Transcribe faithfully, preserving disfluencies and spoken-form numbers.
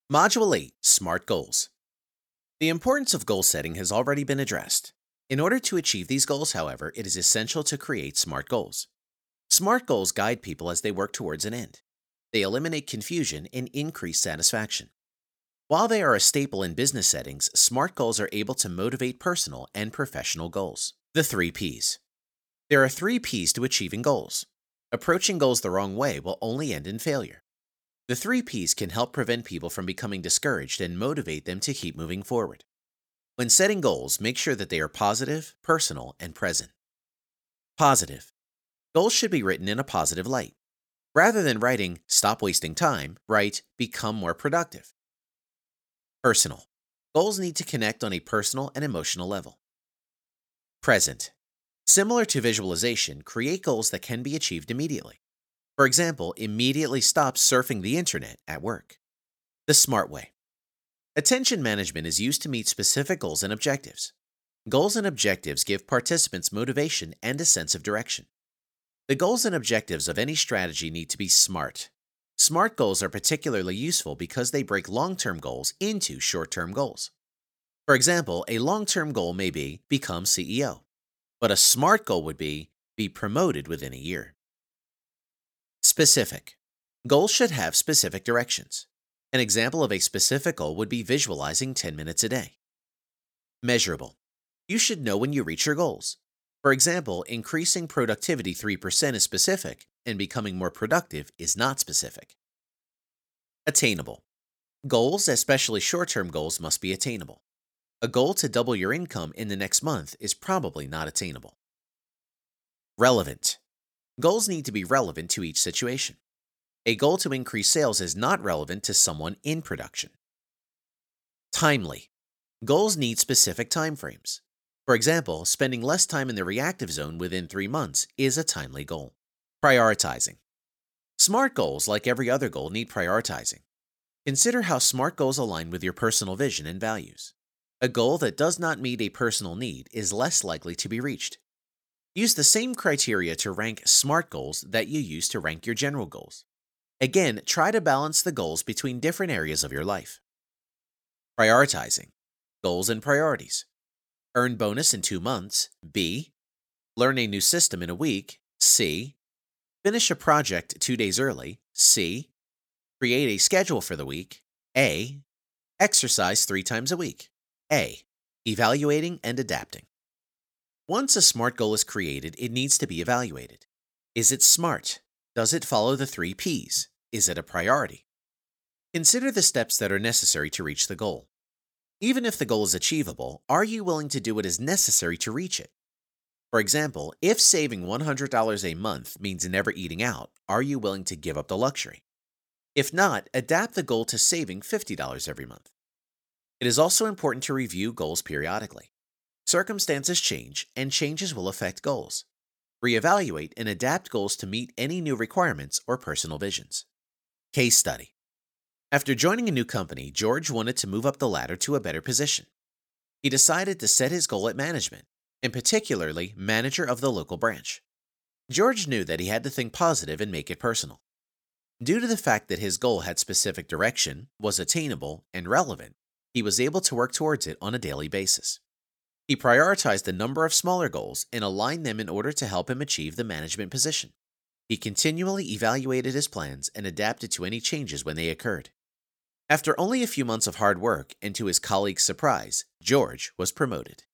Module eight, SMART Goals. The importance of goal setting has already been addressed. In order to achieve these goals, however, it is essential to create SMART goals. SMART goals guide people as they work towards an end. They eliminate confusion and increase satisfaction. While they are a staple in business settings, SMART goals are able to motivate personal and professional goals. The three Ps. There are three Ps to achieving goals. Approaching goals the wrong way will only end in failure. The three Ps can help prevent people from becoming discouraged and motivate them to keep moving forward. When setting goals, make sure that they are positive, personal, and present. Positive. Goals should be written in a positive light. Rather than writing, "Stop wasting time," write, "Become more productive." Personal. Goals need to connect on a personal and emotional level. Present. Similar to visualization, create goals that can be achieved immediately. For example, immediately stop surfing the internet at work. The SMART way. Attention management is used to meet specific goals and objectives. Goals and objectives give participants motivation and a sense of direction. The goals and objectives of any strategy need to be SMART. SMART goals are particularly useful because they break long-term goals into short-term goals. For example, a long-term goal may be become C E O, but a SMART goal would be be promoted within a year. Specific. Goals should have specific directions. An example of a specific goal would be visualizing ten minutes a day. Measurable. You should know when you reach your goals. For example, increasing productivity three percent is specific, and becoming more productive is not specific. Attainable. Goals, especially short-term goals, must be attainable. A goal to double your income in the next month is probably not attainable. Relevant. Goals need to be relevant to each situation. A goal to increase sales is not relevant to someone in production. Timely. Goals need specific timeframes. For example, spending less time in the reactive zone within three months is a timely goal. Prioritizing. SMART goals, like every other goal, need prioritizing. Consider how SMART goals align with your personal vision and values. A goal that does not meet a personal need is less likely to be reached. Use the same criteria to rank SMART goals that you use to rank your general goals. Again, try to balance the goals between different areas of your life. Prioritizing. Goals and priorities. Earn bonus in two months, B. Learn a new system in a week, C. Finish a project two days early, C. Create a schedule for the week, A. Exercise three times a week, A. Evaluating and adapting. Once a SMART goal is created, it needs to be evaluated. Is it SMART? Does it follow the three Ps? Is it a priority? Consider the steps that are necessary to reach the goal. Even if the goal is achievable, are you willing to do what is necessary to reach it? For example, if saving one hundred dollars a month means never eating out, are you willing to give up the luxury? If not, adapt the goal to saving fifty dollars every month. It is also important to review goals periodically. Circumstances change, and changes will affect goals. Reevaluate and adapt goals to meet any new requirements or personal visions. Case study. After joining a new company, George wanted to move up the ladder to a better position. He decided to set his goal at management, and particularly manager of the local branch. George knew that he had to think positive and make it personal. Due to the fact that his goal had specific direction, was attainable, and relevant, he was able to work towards it on a daily basis. He prioritized a number of smaller goals and aligned them in order to help him achieve the management position. He continually evaluated his plans and adapted to any changes when they occurred. After only a few months of hard work, and to his colleagues' surprise, George was promoted.